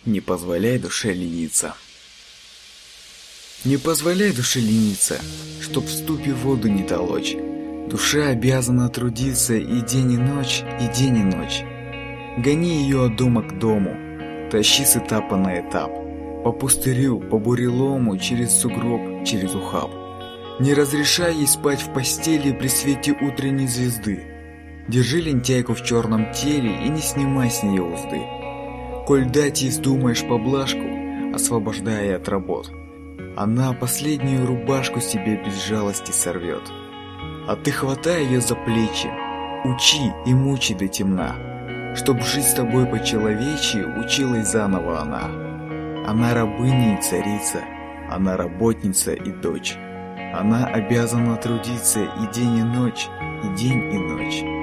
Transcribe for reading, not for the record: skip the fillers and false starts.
Не позволяй душе лениться. Не позволяй душе лениться, чтоб в ступе воду не толочь. Душа обязана трудиться и день и ночь, и день и ночь. Гони ее от дома к дому, тащи с этапа на этап, по пустырю, по бурелому, через сугроб, через ухаб. Не разрешай ей спать в постели при свете утренней звезды. Держи лентяйку в черном теле и не снимай с нее узды. Коль дать ей вздумаешь поблажку, освобождая от работ, она последнюю рубашку себе без жалости сорвет. А ты хватай ее за плечи, учи и мучи до темна, чтоб жить с тобой по-человечьи училась заново она. Она рабыня и царица, она работница и дочь. Она обязана трудиться и день и ночь, и день и ночь.